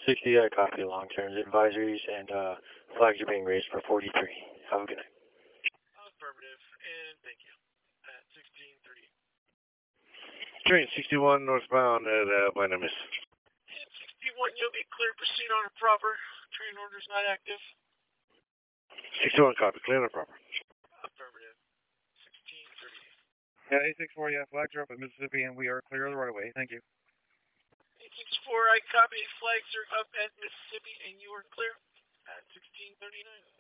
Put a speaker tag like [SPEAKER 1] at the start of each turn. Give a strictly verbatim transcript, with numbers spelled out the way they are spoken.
[SPEAKER 1] sixty, I copy long-term advisories, and uh, flags are being raised for forty-three. Have a good night.
[SPEAKER 2] Affirmative, and thank you. At sixteen thirty.
[SPEAKER 3] Train sixty-one northbound at uh, Atlanta, Miss.
[SPEAKER 2] And sixty-one, you'll be clear. Proceed on proper. Train order's not active.
[SPEAKER 3] sixty-one, copy. Clear and proper.
[SPEAKER 2] Affirmative. sixteen thirty.
[SPEAKER 4] Yeah, eight six four, yeah, flags are up at Mississippi, and we are clear of the right of way. Thank you.
[SPEAKER 2] eight six four, I copy. Flags are up at Mississippi, and you are clear at sixteen thirty-nine.